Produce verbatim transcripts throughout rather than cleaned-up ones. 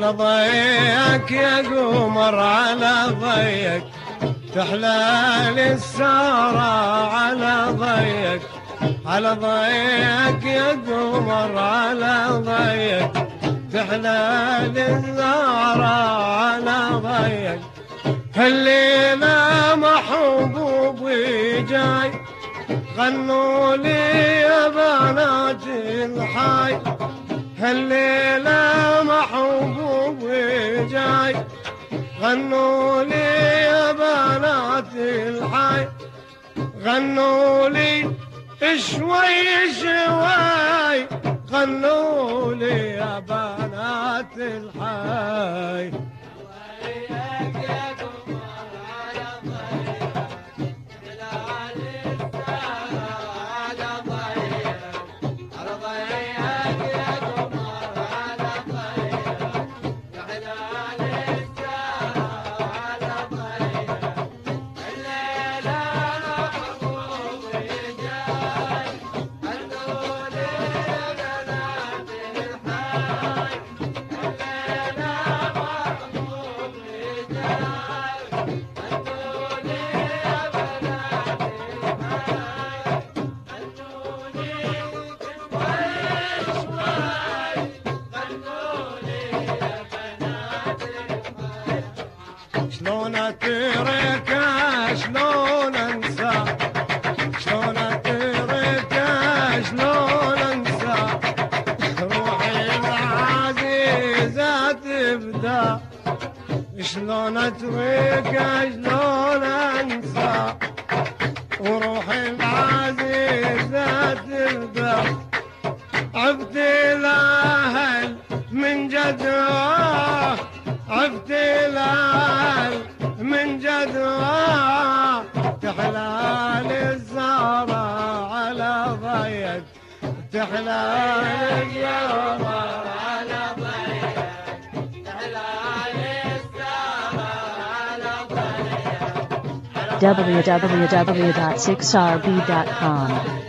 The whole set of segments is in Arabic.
على ضيك يا قمر على ضيك تحلال السارة على ضيك على ضيك يا قمر على ضيك تحلال السارة على ضيك هالليلة محبوبي جاي غنوا لي يا بنات الحي هالليلة محبوبي جاي غنوا لي يا بنات الحي غنوا لي شوي شوي غنوا لي يا بنات الحي شلون اترك شلون انسى شلون اترك شلون انسى روحي العزيزة تبدا شلون اترك شلون انسى وروحي العزيزة تبدا عبت الاهل من جدواه عبت الاهل من جدواه تحلال الزهرة على ضيق تحلال الزهرة على ضيق تحلال الزهرة على ضيق w w w dot six r b dot com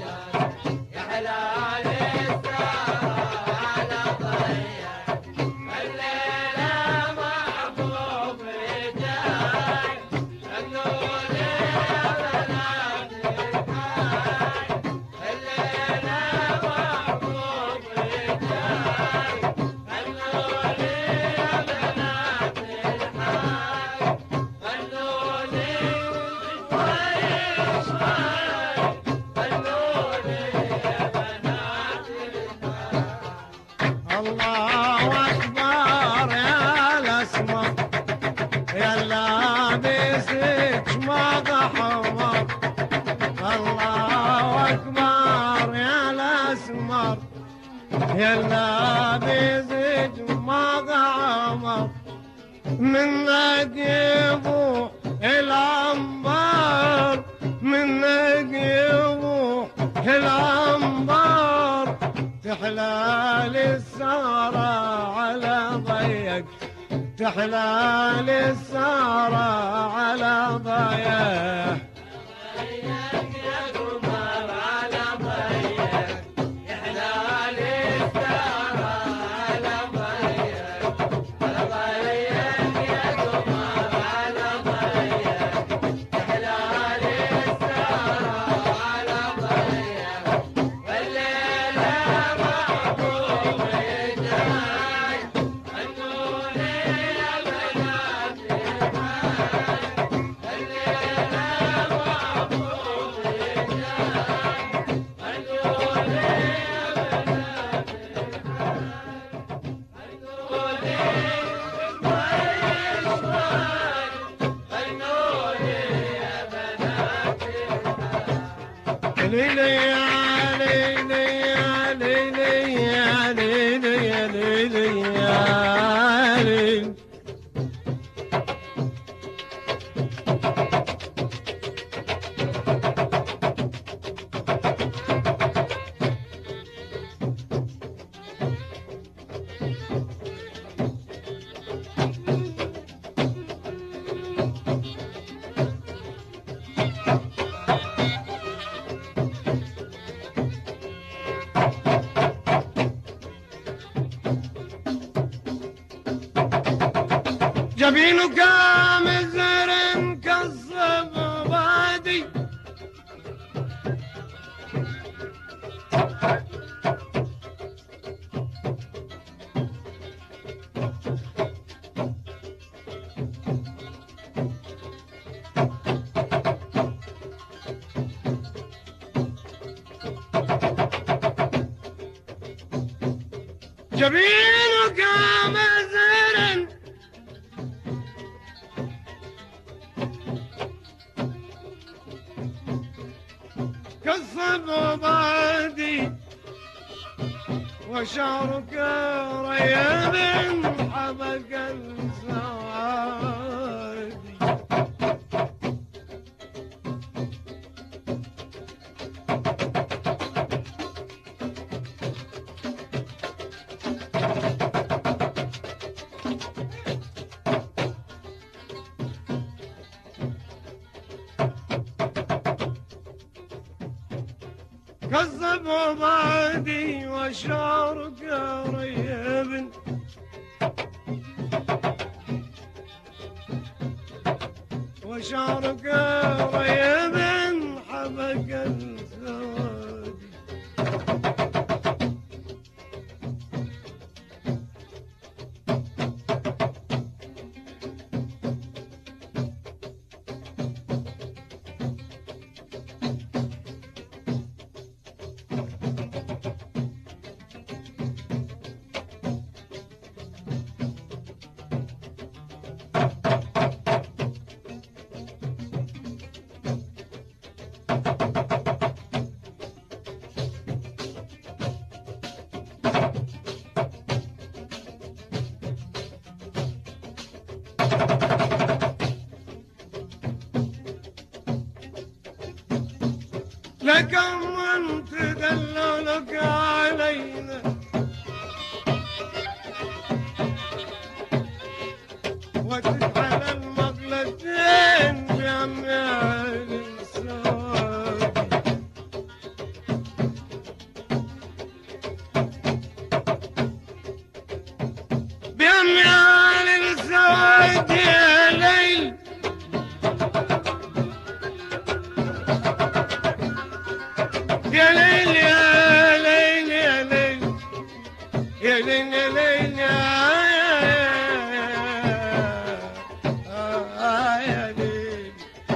يلا بيزج ما عمر منك يبوح العنبر منك يبوح العنبر تحلال السارة على ضيق تحلال السارة على ضيق ليلي يا ليلي يا ليلي يا ليلي يا ليلي يا ليلي جبينك مزر كالصبادي جبينك مزر كالصبادي وشعرك ريب حبك السوادي كالصبادي وشعرك ريب وشعرك ريب حبك السوادي لكم من تدللك علينا وتجعل المقلتين بأميال السوادي بأميال السوادي يا ليل يا ليل يا ليل يا ليل يا ليل يا ليل يا ليل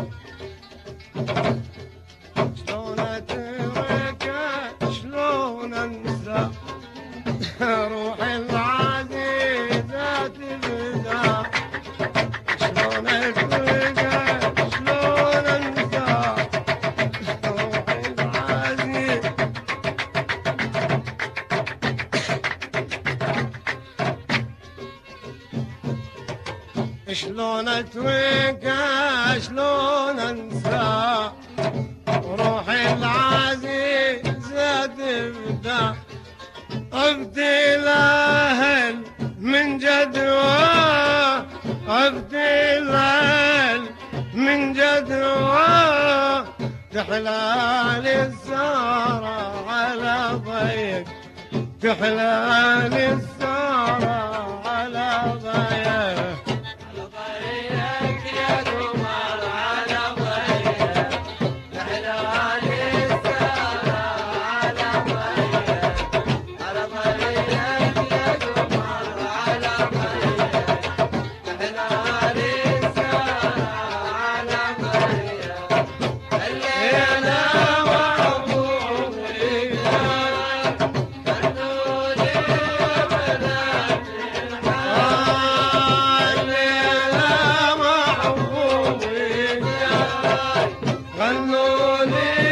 شلون اترك شلون انسى روحي العزيزة تبدا شلون اترك شلون انسى شلون اترك شلون انسى روحي العزيزة تبدا ابدي الاهل من جدوى ابدي الاهل من جدوى تحلالي السهرة على ضيق تحلالي السهرة على ضيق غنوا لي